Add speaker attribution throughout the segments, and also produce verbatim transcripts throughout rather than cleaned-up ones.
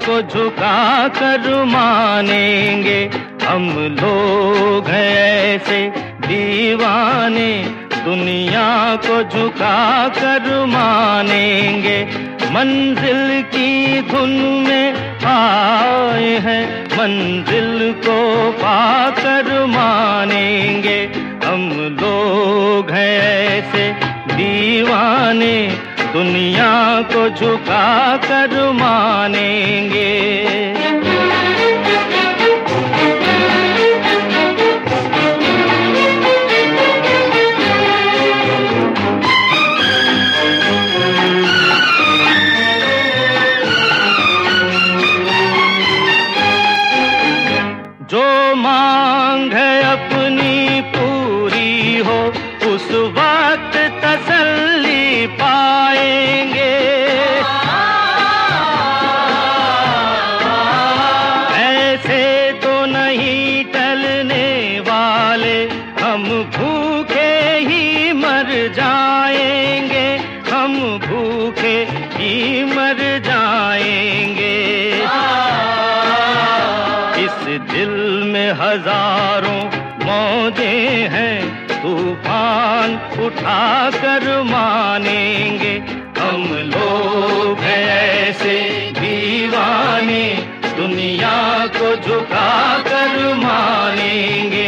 Speaker 1: को झुका कर मानेंगे। हम लोग हैं ऐसे दीवाने, दुनिया को झुका कर मानेंगे। मंजिल की धुन में आए हैं, मंजिल को पाकर मानेंगे। हम लोग हैं ऐसे दीवाने, दुनिया को झुका कर मानेंगे। जो मांग है अपनी पूरी हो, उस वक्त तसल्ली पाएंगे। ऐसे तो नहीं टलने वाले, हम भूखे ही मर जाएंगे। हम भूखे ही मर जाएंगे। इस दिल में हजारों मौजें हैं, तूफान उठा कर मानेंगे। हम लोग हैं ऐसे दीवाने, दुनिया को झुका कर मानेंगे।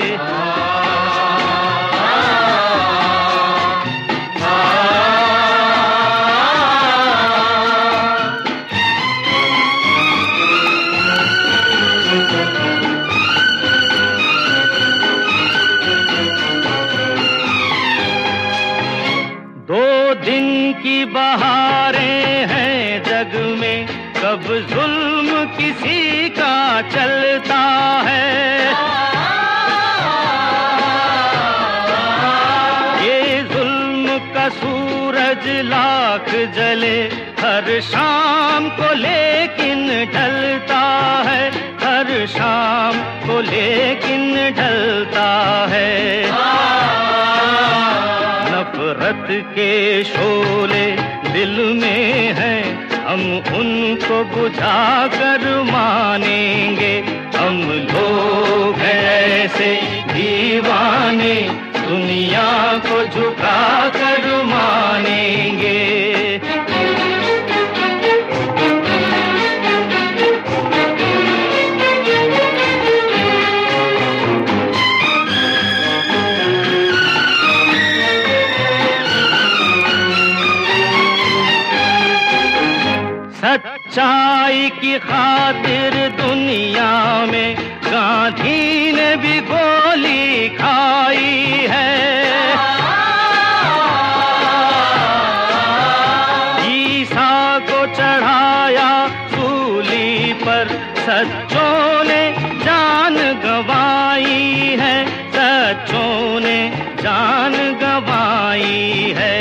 Speaker 1: दो दिन की बहारें हैं जग में, कब जुल्म किसी का चलता है। ये जुल्म का सूरज लाख जले हर शाम को, लेकिन ढलता है। हर शाम को लेकिन ढलता है। नफरत के शोले दिल में हैं, हम उनको बुझा कर मानेंगे। हम लोग हैं ऐसे दीवाने, दुनिया को झुका कर मानेंगे। सच्चाई की खातिर दुनिया में गांधी ने भी गोली खाई है। ईसा को चढ़ाया सूली पर, सच्चों ने जान गंवाई है। सच्चों ने जान गंवाई है।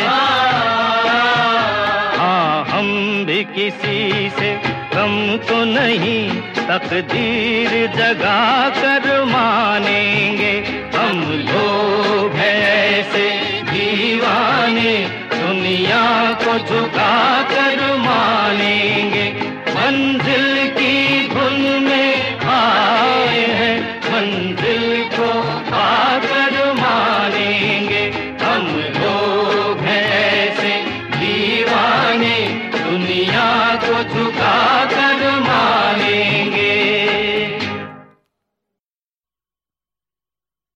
Speaker 1: किसी से कम तो नहीं, तकदीर जगा कर मानेंगे। हम लोग हैं ऐसे दीवाने, दुनिया को झुका कर मानेंगे। मंजिल